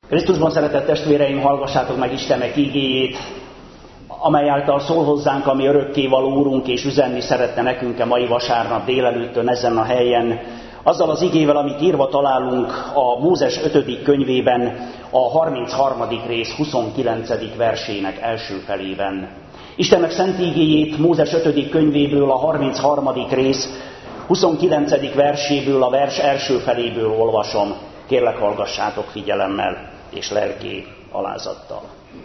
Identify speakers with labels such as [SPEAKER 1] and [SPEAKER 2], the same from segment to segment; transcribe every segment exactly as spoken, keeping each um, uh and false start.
[SPEAKER 1] Krisztusban szeretett testvéreim, hallgassátok meg Istennek ígéjét, amely által szól hozzánk a mi örökkévaló Úrunk, és üzenni szeretne nekünk a mai vasárnap délelőttön ezen a helyen, azzal az igével, amit írva találunk a Mózes ötödik könyvében, a harmincharmadik rész huszonkilencedik versének első felében. Istennek szent igéjét Mózes ötödik könyvéből, a harmincharmadik rész huszonkilencedik verséből, a vers első feléből olvasom. Kérlek, hallgassátok figyelemmel és lelki alázattal.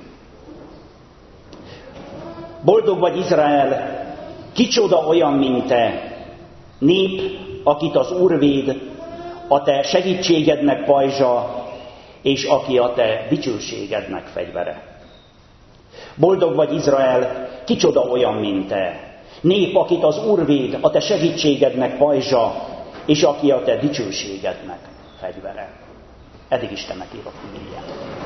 [SPEAKER 1] Boldog vagy, Izrael, kicsoda olyan, mint te, nép, akit az Úr véd, a te segítségednek pajzsa, és aki a te dicsőségednek fegyvere. Boldog vagy, Izrael, kicsoda olyan, mint te, nép, akit az Úr véd, a te segítségednek pajzsa, és aki a te dicsőségednek fegyvere. Eddig Istennek írok igéje.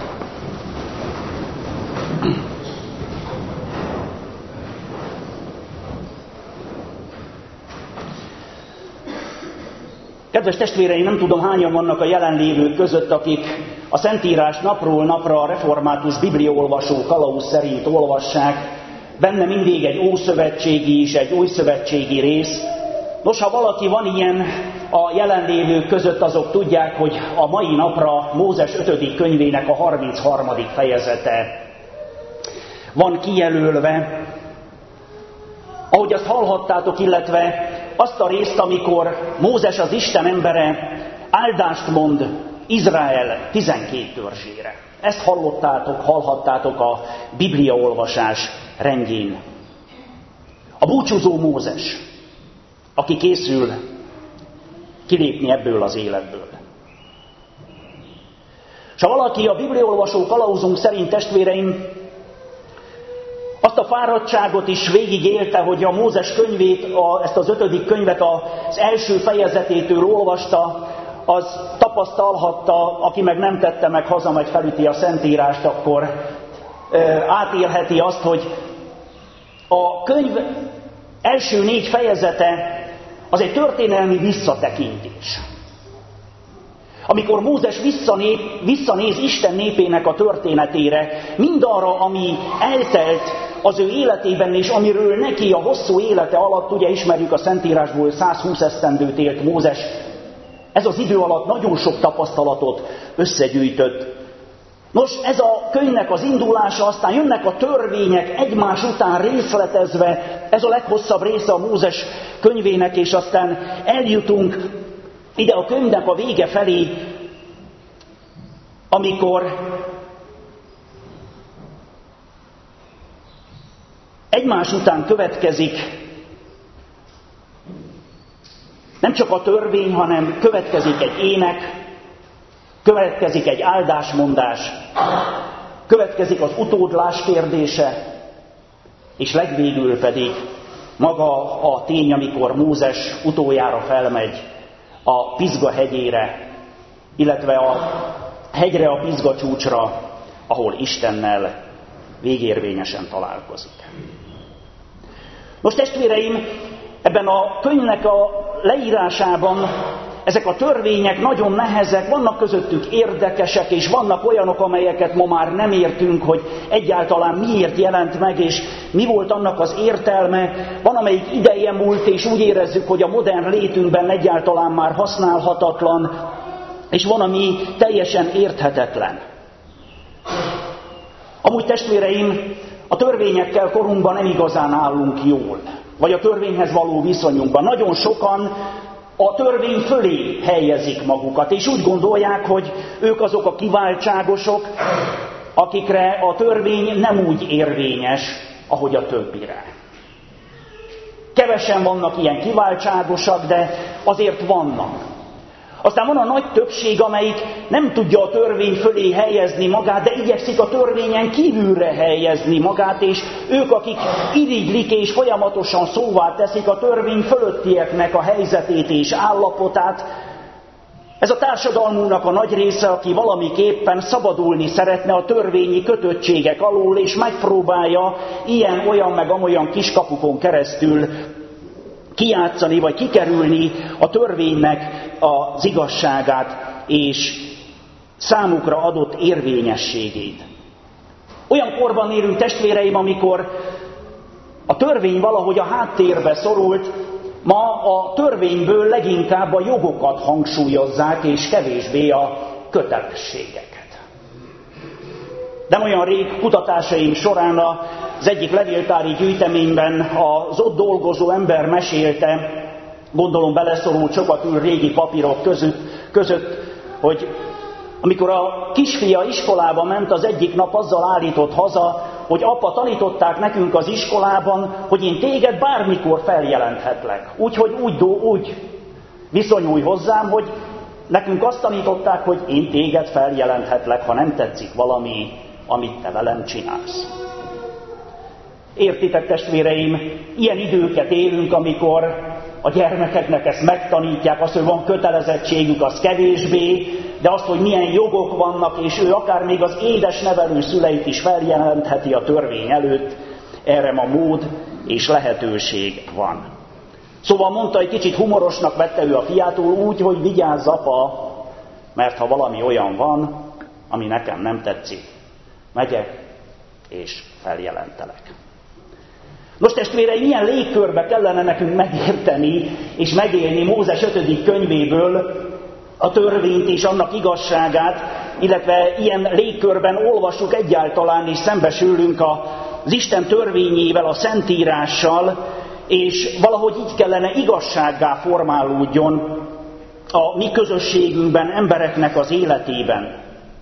[SPEAKER 1] Kedves testvéreim, nem tudom, hányan vannak a jelenlévők között, akik a Szentírás napról napra a református bibliaolvasó kalauz szerint olvassák, benne mindig egy ószövetségi és egy újszövetségi rész. Nos, ha valaki van ilyen a jelenlévők között, azok tudják, hogy a mai napra Mózes ötödik könyvének a harmincharmadik fejezete van kijelölve. Ahogy azt hallhattátok, illetve azt a részt, amikor Mózes, az Isten embere, áldást mond Izrael tizenkét törzsére. Ezt hallottátok, hallhattátok a bibliaolvasás rendjén. A búcsúzó Mózes, aki készül kilépni ebből az életből. És ha valaki a bibliaolvasó kalauzunk szerint, testvéreim, azt a fáradtságot is végigélte, hogy a Mózes könyvét, a, ezt az ötödik könyvet az első fejezetétől olvasta, az tapasztalhatta, aki meg nem tette meg, hazamegy, felüti a Szentírást, akkor e, átélheti azt, hogy a könyv első négy fejezete az egy történelmi visszatekintés. Amikor Mózes visszanép, visszanéz Isten népének a történetére, mindarra, ami eltelt az ő életében, és amiről neki a hosszú élete alatt, ugye ismerjük a Szentírásból, százhúsz esztendőt élt Mózes, ez az idő alatt nagyon sok tapasztalatot összegyűjtött. Nos, ez a könyvnek az indulása, aztán jönnek a törvények egymás után részletezve, ez a leghosszabb része a Mózes könyvének, és aztán eljutunk ide a könyvnek a vége felé, amikor egymás után következik nem csak a törvény, hanem következik egy ének, következik egy áldásmondás, következik az utódlás kérdése, és legvégül pedig maga a tény, amikor Mózes utoljára felmegy a Pizga hegyére, illetve a hegyre, a Pizga csúcsra, ahol Istennel végérvényesen találkozik. Most testvéreim, ebben a könyvnek a leírásában ezek a törvények nagyon nehezek, vannak közöttük érdekesek, és vannak olyanok, amelyeket ma már nem értünk, hogy egyáltalán miért jelent meg, és mi volt annak az értelme. Van, amelyik ideje múlt, és úgy érezzük, hogy a modern létünkben egyáltalán már használhatatlan, és van, ami teljesen érthetetlen. Amúgy testvéreim, a törvényekkel korunkban nem igazán állunk jól, vagy a törvényhez való viszonyunkban. Nagyon sokan a törvény fölé helyezik magukat, és úgy gondolják, hogy ők azok a kiváltságosok, akikre a törvény nem úgy érvényes, ahogy a többire. Kevesen vannak ilyen kiváltságosak, de azért vannak. Aztán van a nagy többség, amelyik nem tudja a törvény fölé helyezni magát, de igyekszik a törvényen kívülre helyezni magát, és ők, akik irigylik és folyamatosan szóvá teszik a törvény fölöttieknek a helyzetét és állapotát. Ez a társadalmunknak a nagy része, aki valamiképpen szabadulni szeretne a törvényi kötöttségek alól, és megpróbálja ilyen, olyan meg amolyan kiskapukon keresztül kijátszani, vagy kikerülni a törvénynek az igazságát és számukra adott érvényességét. Olyan korban élünk, testvéreim, amikor a törvény valahogy a háttérbe szorult, ma a törvényből leginkább a jogokat hangsúlyozzák, és kevésbé a kötelességeket. Nem olyan rég kutatásaim során az egyik levéltári gyűjteményben az ott dolgozó ember mesélte, gondolom beleszorult sokat ül régi papírok között, között, hogy amikor a kisfia iskolába ment, az egyik nap azzal állított haza, hogy apa, tanították nekünk az iskolában, hogy én téged bármikor feljelenthetlek. Úgyhogy úgy, úgy viszonyulj hozzám, hogy nekünk azt tanították, hogy én téged feljelenthetlek, ha nem tetszik valami, amit te velem csinálsz. Értitek, testvéreim, ilyen időket élünk, amikor a gyermekeknek ezt megtanítják, azt, hogy van kötelezettségük, az kevésbé, de azt, hogy milyen jogok vannak, és ő akár még az édes nevelő szüleit is feljelentheti a törvény előtt, erre ma mód és lehetőség van. Szóval mondta, egy kicsit humorosnak vette ő a fiától úgy, hogy vigyázz, apa, mert ha valami olyan van, ami nekem nem tetszik, megyek és feljelentelek. Nos, testvéreim, milyen légkörbe kellene nekünk megérteni és megélni Mózes ötödik könyvéből a törvényt és annak igazságát, illetve ilyen légkörben olvassuk egyáltalán és szembesülünk az Isten törvényével, a Szentírással, és valahogy így kellene igazsággá formálódjon a mi közösségünkben, embereknek az életében.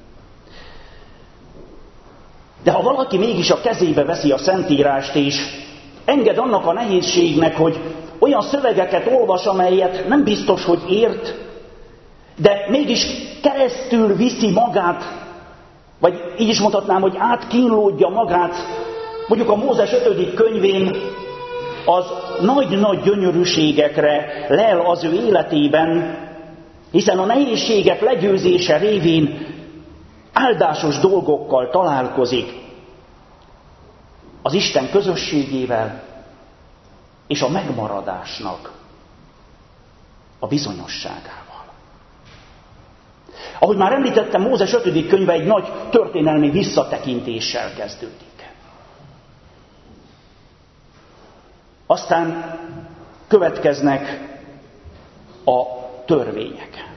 [SPEAKER 1] De ha valaki mégis a kezébe veszi a Szentírást, és enged annak a nehézségnek, hogy olyan szövegeket olvas, amelyet nem biztos, hogy ért, de mégis keresztül viszi magát, vagy így is mondhatnám, hogy átkínlódja magát, mondjuk a Mózes ötödik könyvén az nagy-nagy gyönyörűségekre lel az ő életében, hiszen a nehézségek legyőzése révén áldásos dolgokkal találkozik, az Isten közösségével és a megmaradásnak a bizonyosságával. Ahogy már említettem, Mózes ötödik könyve egy nagy történelmi visszatekintéssel kezdődik. Aztán következnek a törvények.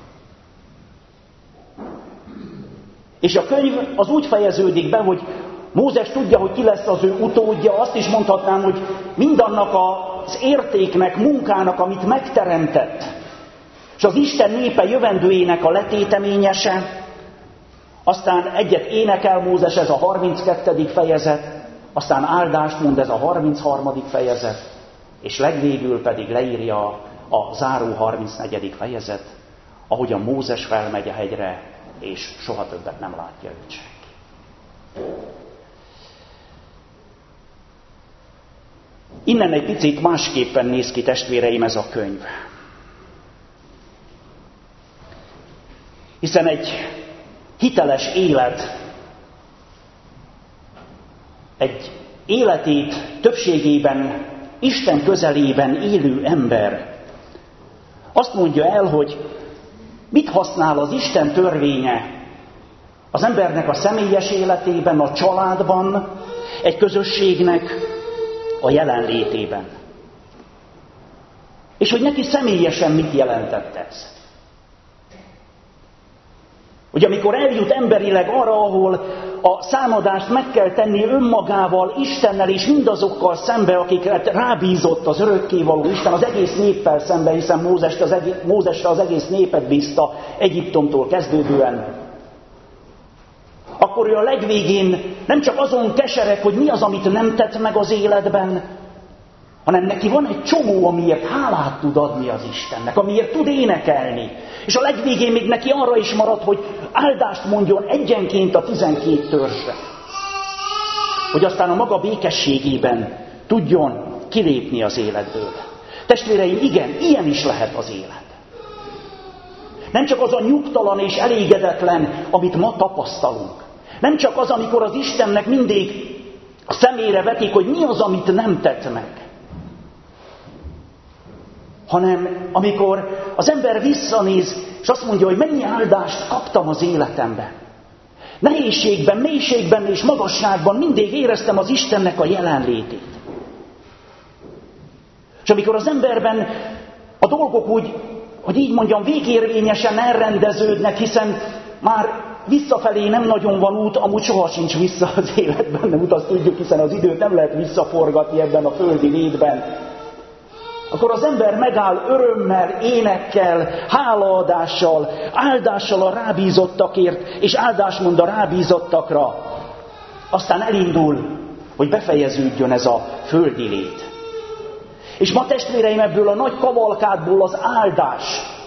[SPEAKER 1] És a könyv az úgy fejeződik be, hogy Mózes tudja, hogy ki lesz az ő utódja, azt is mondhatnám, hogy mindannak az értéknek, munkának, amit megteremtett, és az Isten népe jövendőjének a letéteményese, aztán egyet énekel Mózes, ez a harminckettedik fejezet, aztán áldást mond, ez a harmincharmadik fejezet, és legvégül pedig leírja a záró harmincnegyedik fejezet, ahogyan Mózes felmegy a hegyre, és soha többet nem látja őt senki. Innen egy picit másképpen néz ki, testvéreim, ez a könyv. Hiszen egy hiteles élet, egy életét többségében Isten közelében élő ember azt mondja el, hogy mit használ az Isten törvénye az embernek a személyes életében, a családban, egy közösségnek a jelenlétében. És hogy neki személyesen mit jelentett ez. Hogy amikor eljut emberileg arra, ahol a számadást meg kell tenni önmagával, Istennel és mindazokkal szembe, akiket rábízott az örökkévaló Isten, az egész néppel szembe, hiszen Mózest az egész, Mózesre az egész népet bízta Egyiptomtól kezdődően. Akkor ő a legvégén nem csak azon kesereg, hogy mi az, amit nem tett meg az életben, hanem neki van egy csomó, amiért hálát tud adni az Istennek, amiért tud énekelni. És a legvégén még neki arra is marad, hogy áldást mondjon egyenként a tizenkét törzsre. Hogy aztán a maga békességében tudjon kilépni az életből. Testvéreim, igen, ilyen is lehet az élet. Nem csak az a nyugtalan és elégedetlen, amit ma tapasztalunk. Nem csak az, amikor az Istennek mindig a szemére vetik, hogy mi az, amit nem tett meg. Hanem amikor az ember visszanéz, és azt mondja, hogy mennyi áldást kaptam az életemben. Nehézségben, mélységben és magasságban mindig éreztem az Istennek a jelenlétét. És amikor az emberben a dolgok úgy, hogy így mondjam, végérvényesen elrendeződnek, hiszen már visszafelé nem nagyon van út, amúgy soha sincs vissza az életben, nem út, azt tudjuk, hiszen az időt nem lehet visszaforgatni ebben a földi létben. Akkor az ember megáll örömmel, énekkel, hálaadással, áldással a rábízottakért, és áldást mond a rábízottakra. Aztán elindul, hogy befejeződjön ez a földi lét. És ma testvéreim, ebből a nagy kavalkádból az áldás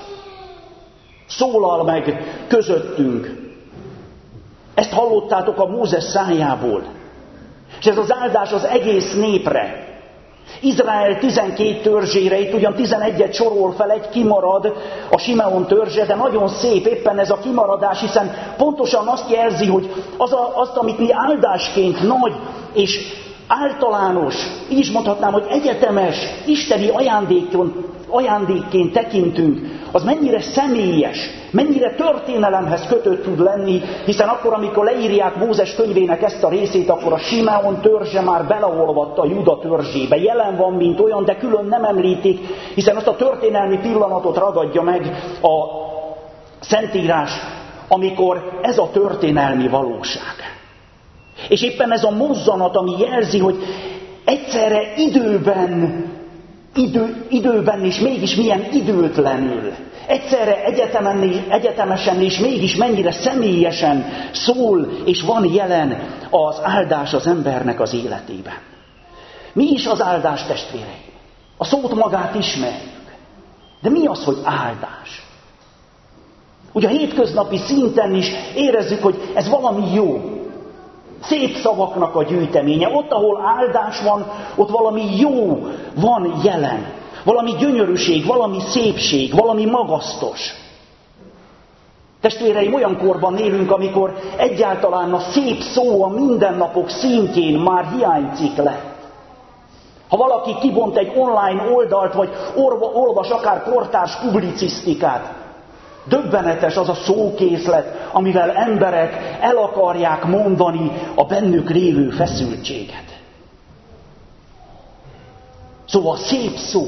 [SPEAKER 1] szólal meg közöttünk. Ezt hallottátok a Mózes szájából. És ez az áldás az egész népre. Izrael tizenkét törzsére, itt ugyan tizenegyet sorol fel, egy kimarad, a Simeon törzse, de nagyon szép éppen ez a kimaradás, hiszen pontosan azt jelzi, hogy az a, azt, amit mi áldásként nagy és általános, így is mondhatnám, hogy egyetemes, isteni ajándékon, ajándékként tekintünk, az mennyire személyes, mennyire történelemhez kötött tud lenni, hiszen akkor, amikor leírják Mózes könyvének ezt a részét, akkor a Simeon törzse már beleolvadt a Juda törzsébe. Jelen van, mint olyan, de külön nem említik, hiszen azt a történelmi pillanatot ragadja meg a Szentírás, amikor ez a történelmi valóság. És éppen ez a mozzanat, ami jelzi, hogy egyszerre időben, idő, időben és mégis milyen időtlenül, egyszerre egyetemen, egyetemesen és mégis mennyire személyesen szól és van jelen az áldás az embernek az életében. Mi is az áldás, testvéreim? A szót magát ismerjük. De mi az, hogy áldás? Ugye a hétköznapi szinten is érezzük, hogy ez valami jó. Szép szavaknak a gyűjteménye. Ott, ahol áldás van, ott valami jó van jelen. Valami gyönyörűség, valami szépség, valami magasztos. Testvéreim, olyan korban élünk, amikor egyáltalán a szép szó a mindennapok szintjén már hiányzik lett. Ha valaki kibont egy online oldalt, vagy orva, olvas akár kortárs publicisztikát, döbbenetes az a szókészlet, amivel emberek el akarják mondani a bennük lévő feszültséget. Szóval szép szó.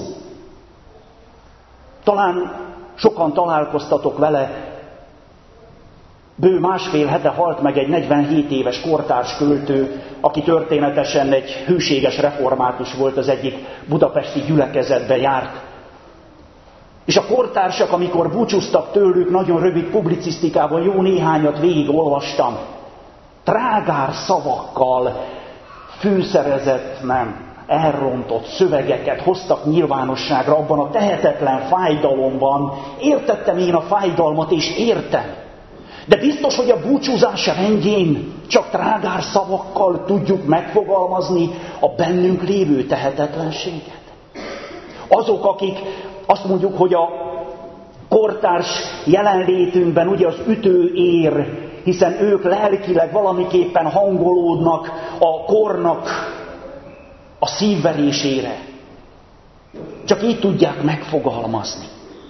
[SPEAKER 1] Talán sokan találkoztatok vele. Bő másfél hete halt meg egy negyvenhét éves kortárs költő, aki történetesen egy hűséges református volt, az egyik budapesti gyülekezetbe járt. És a kortársak, amikor búcsúztak tőlük, nagyon rövid publicisztikában jó néhányat végigolvastam. Trágár szavakkal fűszerezett, nem, elrontott szövegeket hoztak nyilvánosságra abban a tehetetlen fájdalomban. Értettem én a fájdalmat, és értem. De biztos, hogy a búcsúzás rendjén csak trágár szavakkal tudjuk megfogalmazni a bennünk lévő tehetetlenséget. Azok, akik azt mondjuk, hogy a kortárs jelenlétünkben ugye az ütő ér, hiszen ők lelkileg valamiképpen hangolódnak a kornak a szívverésére. Csak így tudják megfogalmazni.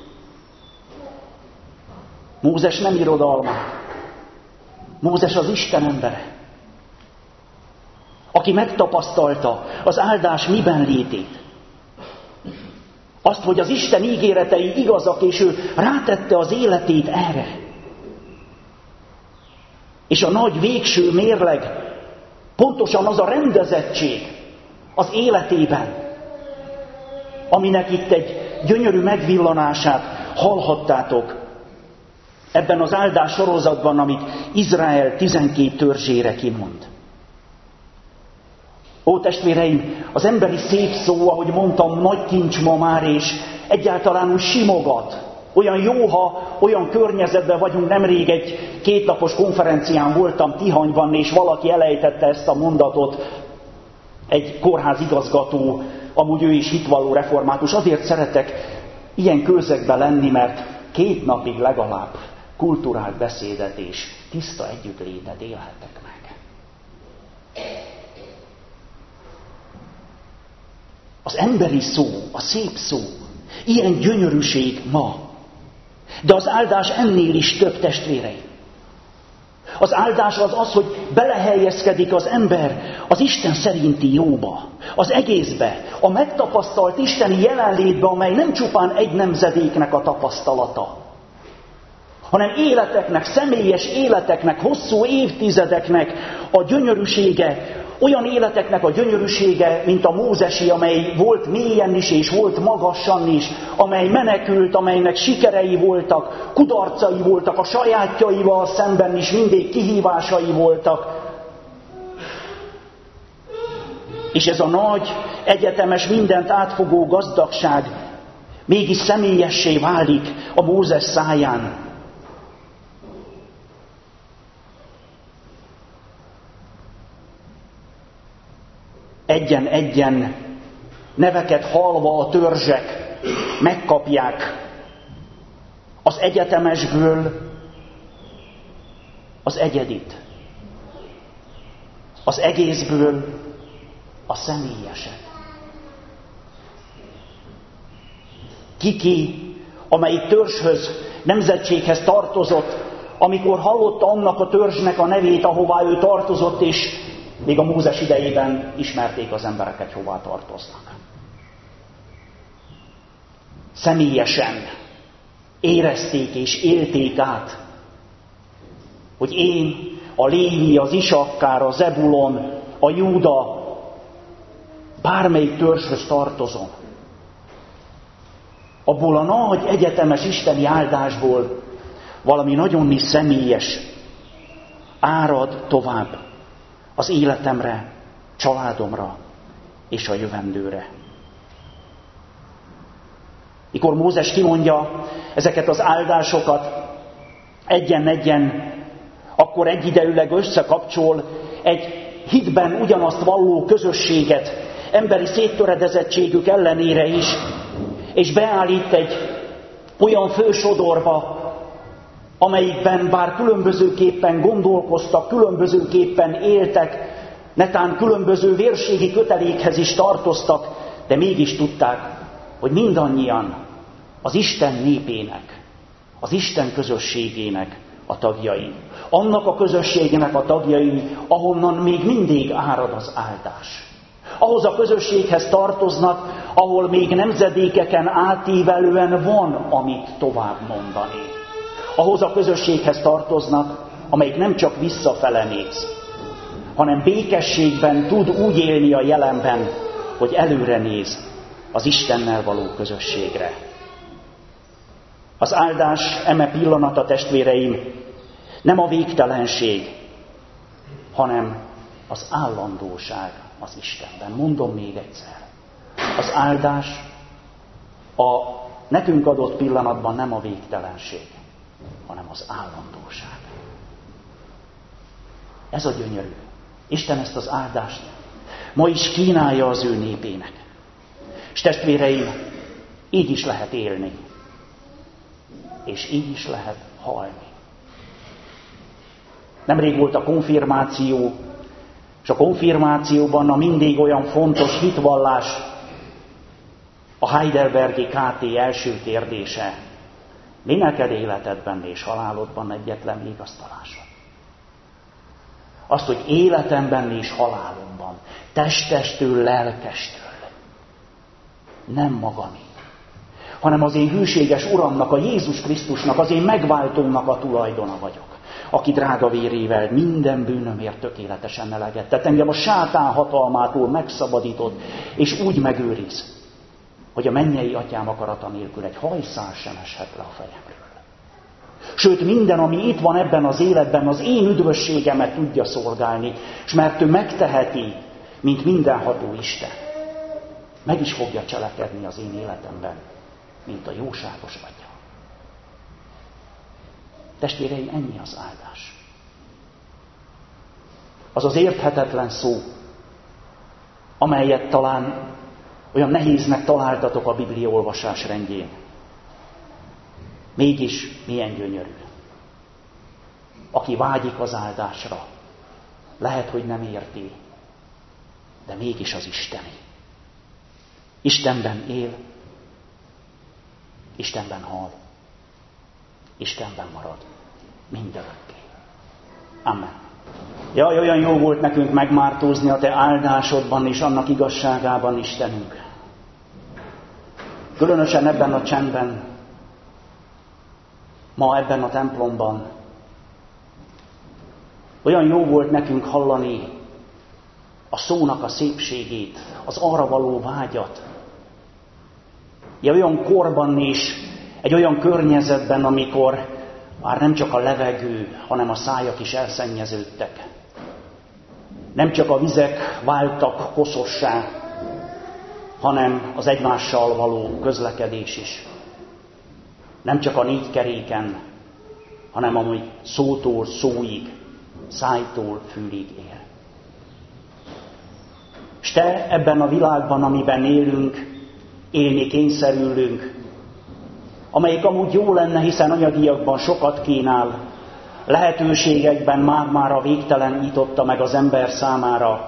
[SPEAKER 1] Mózes nem irodalmár. Mózes az Isten embere, aki megtapasztalta az áldás miben létét. Azt, hogy az Isten ígéretei igazak, és ő rátette az életét erre. És a nagy végső mérleg pontosan az a rendezettség az életében, aminek itt egy gyönyörű megvillanását hallhattátok ebben az áldás sorozatban, amit Izrael tizenkét törzsére kimond. Ó, testvéreim, az emberi szép szó, ahogy mondtam, nagy kincs ma már, és egyáltalán úgy simogat. Olyan jó, ha olyan környezetben vagyunk. Nemrég egy kétnapos konferencián voltam Tihanyban, és valaki elejtette ezt a mondatot, egy kórház igazgató, amúgy ő is hitvalló református. Azért szeretek ilyen közegben lenni, mert két napig legalább kulturált beszédet és tiszta együttlétet élhetek meg. Az emberi szó, a szép szó, ilyen gyönyörűség ma. De az áldás ennél is több, testvéreim. Az áldás az az, hogy belehelyezkedik az ember az Isten szerinti jóba, az egészbe, a megtapasztalt isteni jelenlétbe, amely nem csupán egy nemzedéknek a tapasztalata, hanem életeknek, személyes életeknek, hosszú évtizedeknek a gyönyörűsége, olyan életeknek a gyönyörűsége, mint a mózesi, amely volt mélyen is és volt magasan is, amely menekült, amelynek sikerei voltak, kudarcai voltak, a sajátjaival szemben is mindig kihívásai voltak. És ez a nagy, egyetemes, mindent átfogó gazdagság mégis személyessé válik a Mózes száján. Egyen-egyen neveket hallva a törzsek megkapják az egyetemesből az egyedit, az egészből a személyeset. Ki-ki, amelyik törzshöz, nemzetséghez tartozott, amikor hallotta annak a törzsnek a nevét, ahová ő tartozott, és még a Mózes idejében ismerték az embereket, hová tartoznak. Személyesen érezték és élték át, hogy én, a Lévi, az Isakkár, a Zebulon, a Júda, bármelyik törzshöz tartozom. Abból a nagy egyetemes isteni áldásból valami nagyon is személyes árad tovább az életemre, családomra és a jövendőre. Mikor Mózes kimondja ezeket az áldásokat egyen-egyen, akkor egyidejűleg összekapcsol egy hitben ugyanazt valló közösséget, emberi széttöredezettségük ellenére is, és beállít egy olyan fősodorba, amelyikben bár különbözőképpen gondolkoztak, különbözőképpen éltek, netán különböző vérségi kötelékhez is tartoztak, de mégis tudták, hogy mindannyian az Isten népének, az Isten közösségének a tagjai. Annak a közösségének a tagjai, ahonnan még mindig árad az áldás. Ahhoz a közösséghez tartoznak, ahol még nemzedékeken átívelően van, amit tovább mondani. Ahhoz a közösséghez tartoznak, amelyik nem csak visszafele néz, hanem békességben tud úgy élni a jelenben, hogy előre néz az Istennel való közösségre. Az áldás eme pillanata, testvéreim, nem a végtelenség, hanem az állandóság az Istenben. Mondom még egyszer. Az áldás a nekünk adott pillanatban nem a végtelenség, hanem az állandóság. Ez a gyönyörű. Isten ezt az áldást ma is kínálja az ő népének. És testvéreim, így is lehet élni. És így is lehet halni. Nemrég volt a konfirmáció, és a konfirmációban a mindig olyan fontos hitvallás, a Heidelbergi ká té első kérdése. Mi neked életedben és halálodban egyetlen vigasztalásod? Azt, hogy életemben és halálomban, testestől, lelkestől, nem magamé, hanem az én hűséges Uramnak, a Jézus Krisztusnak, az én megváltómnak a tulajdona vagyok, aki drága vérével minden bűnömért tökéletesen eleget tett, engem a sátán hatalmától megszabadított, és úgy megőriz, hogy a mennyei atyám akarata nélkül egy hajszál sem eshet le a fejemről. Sőt, minden, ami itt van ebben az életben, az én üdvösségemet tudja szolgálni, és mert ő megteheti, mint mindenható Isten, meg is fogja cselekedni az én életemben, mint a jóságos Atya. Testvéreim, ennyi az áldás. Az az érthetetlen szó, amelyet talán olyan nehéznek találtatok a Biblia olvasás rendjén. Mégis milyen gyönyörű. Aki vágyik az áldásra, lehet, hogy nem érti, de mégis az isteni. Istenben él, Istenben hal. Istenben marad mindörökké. Amen. Jaj, olyan jó volt nekünk megmártózni a Te áldásodban és annak igazságában, Istenünk. Különösen ebben a csendben, ma ebben a templomban. Olyan jó volt nekünk hallani a szónak a szépségét, az arra való vágyat. Ja, olyan korban is, egy olyan környezetben, amikor már nem csak a levegő, hanem a szájak is elszennyeződtek. Nem csak a vizek váltak koszossá, hanem az egymással való közlekedés is. Nem csak a négy keréken, hanem amúgy szótól szóig, szájtól fülig él. És Te ebben a világban, amiben élünk, élni kényszerülünk, amelyik amúgy jó lenne, hiszen anyagiakban sokat kínál, lehetőségekben már-már a végtelen nyitotta meg az ember számára.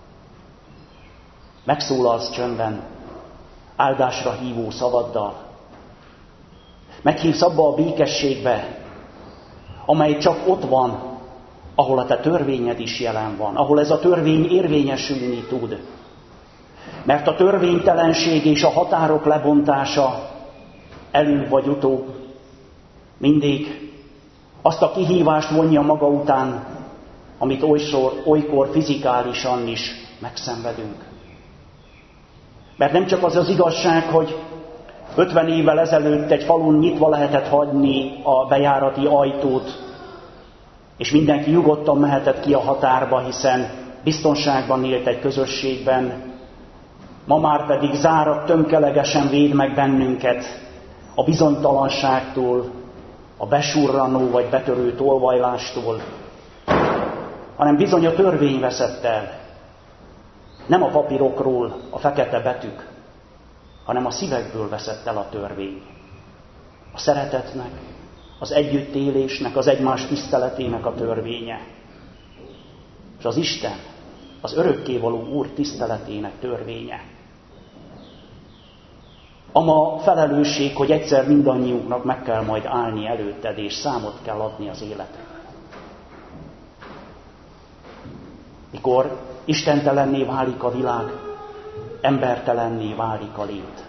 [SPEAKER 1] Megszólalsz csöndben, áldásra hívó szavaddal. Meghívsz abba a békességbe, amely csak ott van, ahol a Te törvényed is jelen van, ahol ez a törvény érvényesülni tud. Mert a törvénytelenség és a határok lebontása előbb vagy utóbb mindig azt a kihívást vonja maga után, amit olykor, olykor fizikálisan is megszenvedünk. Mert nem csak az az igazság, hogy ötven évvel ezelőtt egy falun nyitva lehetett hagyni a bejárati ajtót, és mindenki nyugodtan mehetett ki a határba, hiszen biztonságban élt egy közösségben, ma már pedig zárat tömkelegesen véd meg bennünket a bizonytalanságtól, a besurranó vagy betörő tolvajlástól, hanem bizony a törvény veszett el. Nem a papírokról a fekete betűk, hanem a szívekből veszett el a törvény. A szeretetnek, az együttélésnek, az egymás tiszteletének a törvénye. És az Isten, az örökkévaló Úr tiszteletének törvénye. Ama felelősség, hogy egyszer mindannyiunknak meg kell majd állni előtted, és számot kell adni az életről. Mikor istentelenné válik a világ, embertelenné válik a lét.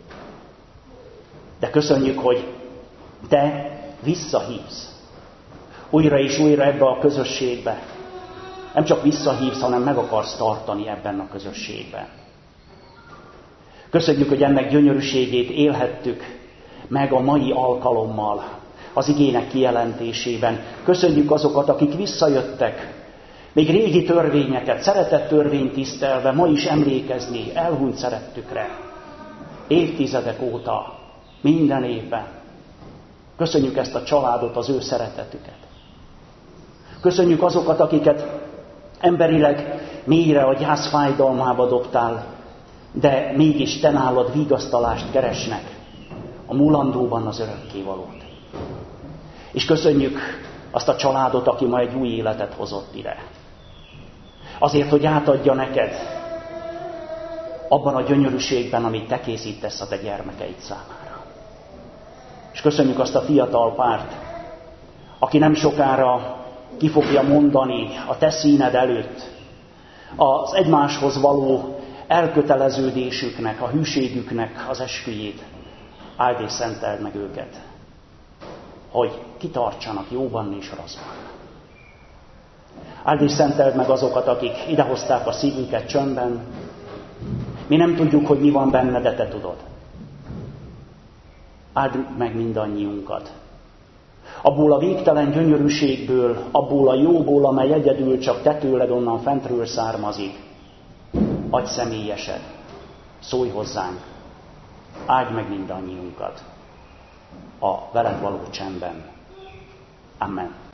[SPEAKER 1] De köszönjük, hogy Te visszahívsz újra és újra ebbe a közösségbe. Nem csak visszahívsz, hanem meg akarsz tartani ebben a közösségben. Köszönjük, hogy ennek gyönyörűségét élhettük meg a mai alkalommal, az igének kijelentésében. Köszönjük azokat, akik visszajöttek, még régi törvényeket, szeretett törvényt tisztelve, ma is emlékezni elhunyt szerettükre. Évtizedek óta, minden évben. Köszönjük ezt a családot, az ő szeretetüket. Köszönjük azokat, akiket emberileg mélyre a gyász fájdalmába dobtál, de mégis Te nálad vigasztalást keresnek, a múlandóban az örökkévalót. És köszönjük azt a családot, aki ma egy új életet hozott ide. Azért, hogy átadja neked abban a gyönyörűségben, amit Te készítesz a Te gyermekeid számára. És köszönjük azt a fiatal párt, aki nem sokára ki fogja mondani a Te színed előtt az egymáshoz való elköteleződésüknek, a hűségüknek az esküjét. Áld és szenteld meg őket, hogy kitartsanak jóban és rosszban. Áld és szenteld meg azokat, akik idehozták a szívünket csöndben. Mi nem tudjuk, hogy mi van benne, de Te tudod. Áld meg mindannyiunkat. Abból a végtelen gyönyörűségből, abból a jóból, amely egyedül csak Te tőled onnan fentről származik. Adj személyesed, szólj hozzánk, áldj meg mindannyiunkat a veled való csendben. Amen.